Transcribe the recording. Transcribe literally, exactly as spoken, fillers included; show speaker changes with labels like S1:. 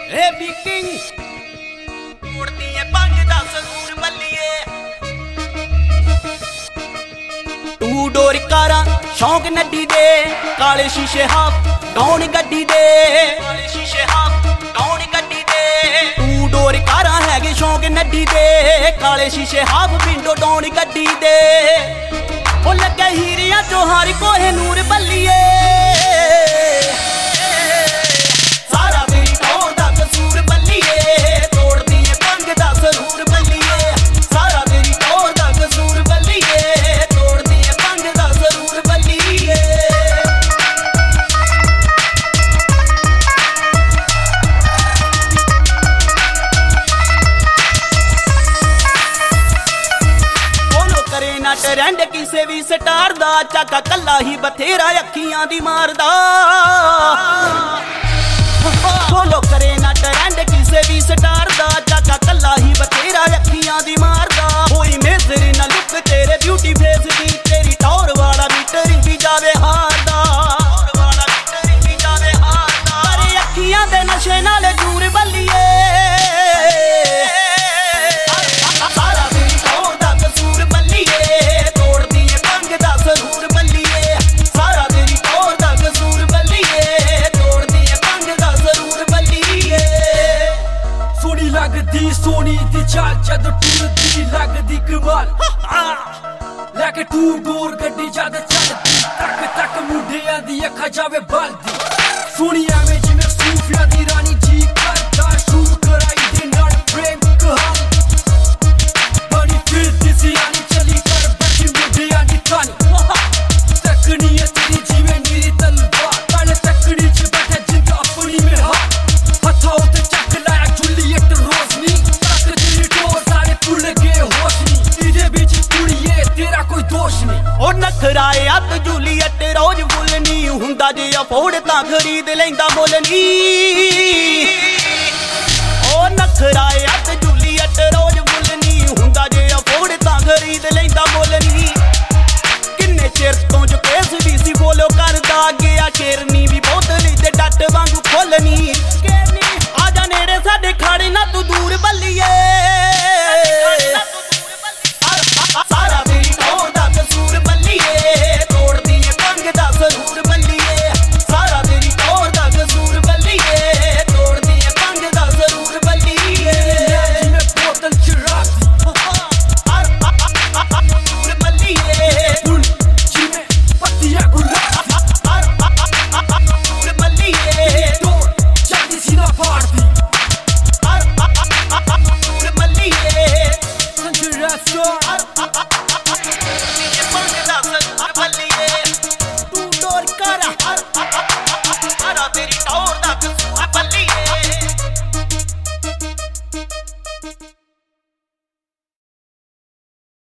S1: ए बीकिंग उड़ती है पंज दस दूर बल्लिए टू डोर कारा शौक नड्डी दे काले शीशे हाफ डौन गड्डी दे काले शीशे हाफ डौन गड्डी दे टू डोर कारा हैगे शौक नड्डी दे काले शीशे हाफ विंडो डौन गड्डी दे ओ लगे हीरिया चो हर कोहे नूर बल्लिए सारा मेरी टोर दा कसूर बल्लिए तोड़दी है पंज दस रूर बल्लिए सारा मेरी टोर दा कसूर बल्लिए तोड़दी है पंज दस रूर बल्लिए बोलो करे ना ट्रेंड किसे भी स्टार दा चाका कल्ला ही बथेरा अखियां दी मारदा बोलो करे ना ट्रेंड किसे भी स्टार दा चाका कल्ला ही बथेरा अखियां दी मारदा कोई मेजर ना लुक तेरे ब्यूटी फेस दी तेरी टौर वाला मीटर भी जावे हारदा टौर वाला मीटर भी जावे हारदा अरे अखियां दे नशे नाल दूर बल्लिए सारा मेरी टौर दा कसूर बल्लिए तोड़दी है पंज दस रूर बल्लिए सारा मेरी टौर दा कसूर बल्लिए तोड़दी है पंज दस रूर बल्लिए
S2: सोनी लगदी सोनी दी चाल जद टुरदी लगदी कमाल लैके टू डोर गड्डी जद चलदी तक तक मुंडियां दी अखा जावे बलदी सोनी एवें जिवें सूफिया दी रानी जी करदा शुरू कराई दे नाल प्रेम कहानी बनी फिरदी सी आनी चली कर बैठी मुंडियां दी तानी तकनी है तेरी जिवें नीरी तलवार कल तकनी च बैठे जिंद अपनी में हाथ हथा उते चक लाया जूलियट रोशनी तक तेरी डोर सारे भुल गए होश नी इदे बिच कुड़िए तेरा कोई दोष नहीं
S1: ओ नखराए अत जूलियट रोज फुल नी हुंदा जे अफोर्ड तां खरीद लैंदा मुल नी ओ नखराए